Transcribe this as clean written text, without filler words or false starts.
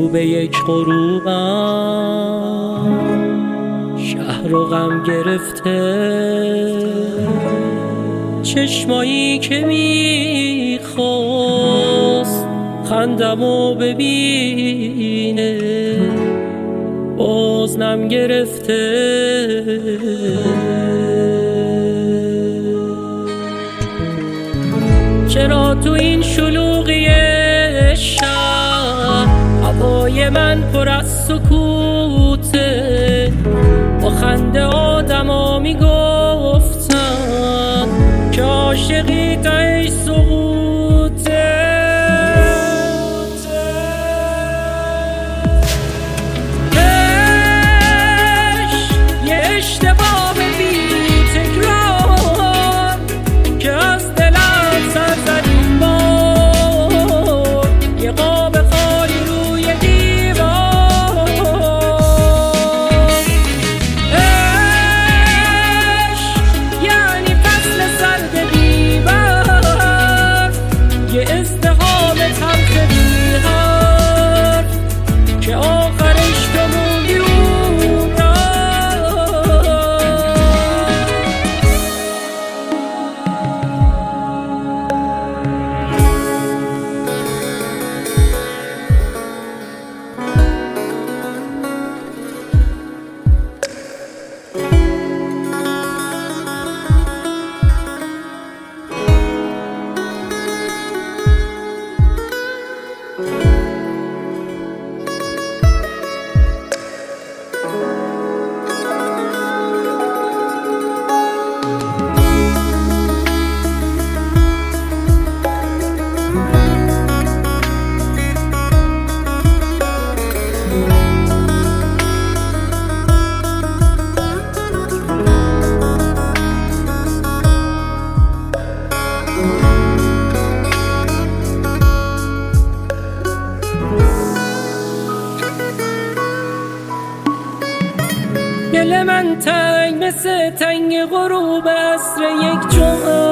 رو به یک غروبم شهر و غم گرفته، چشمایی که میخواست خندمو ببینه باز نم گرفته. چرا تو این شلوغی شهر هوای من پر از سکوته؟ با خنده آدما میگفتن که عاشقی تهش سقوطه. یه اشتباه بی تکرار که از دلم سر زدیم بار، یه قاب خالی روی دیوار. یعنی فصل سرد بی‌برف، یه ازدحام تلخ بی حرف که آخرش تو موندی اون را. دل من تنگ مثل تنگ غروب عصر یک جمعه،